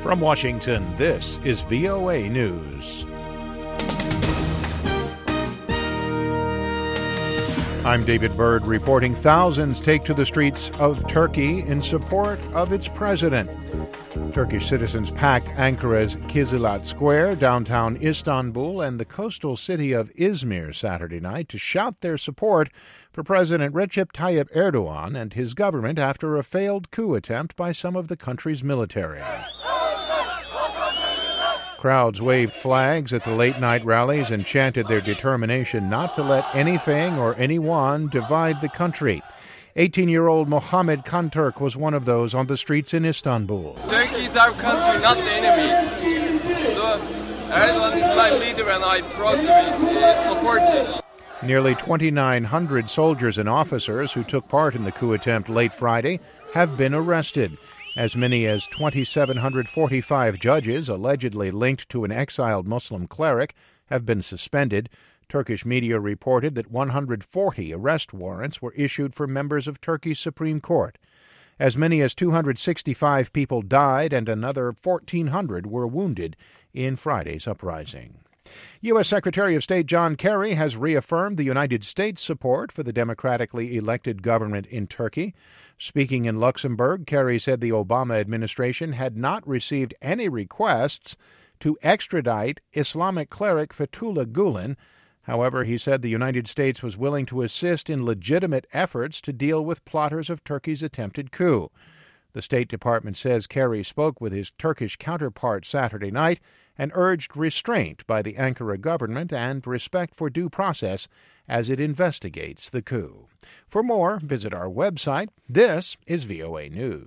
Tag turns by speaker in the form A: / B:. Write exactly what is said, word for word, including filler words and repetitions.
A: From Washington, this is V O A News. I'm David Byrd reporting thousands take to the streets of Turkey in support of its president. Turkish citizens packed Ankara's Kizilcik Square, downtown Istanbul, and the coastal city of Izmir Saturday night to shout their support for President Recep Tayyip Erdogan and his government after a failed coup attempt by some of the country's military. Crowds waved flags at the late-night rallies and chanted their determination not to let anything or anyone divide the country. eighteen-year-old Mohammed Kanturk was one of those on the streets in Istanbul.
B: Turkey is our country, not the enemies. So Erdogan is my leader and I'm proud to be uh, supported.
A: Nearly twenty-nine hundred soldiers and officers who took part in the coup attempt late Friday have been arrested. As many as two thousand seven hundred forty-five judges allegedly linked to an exiled Muslim cleric have been suspended. Turkish media reported that one hundred forty arrest warrants were issued for members of Turkey's Supreme Court. As many as two hundred sixty-five people died and another fourteen hundred were wounded in Friday's uprising. U S. Secretary of State John Kerry has reaffirmed the United States' support for the democratically elected government in Turkey. Speaking in Luxembourg, Kerry said the Obama administration had not received any requests to extradite Islamic cleric Fethullah Gulen. However, he said the United States was willing to assist in legitimate efforts to deal with plotters of Turkey's attempted coup. The State Department says Kerry spoke with his Turkish counterpart Saturday night and urged restraint by the Ankara government and respect for due process as it investigates the coup. For more, visit our website. This is V O A News.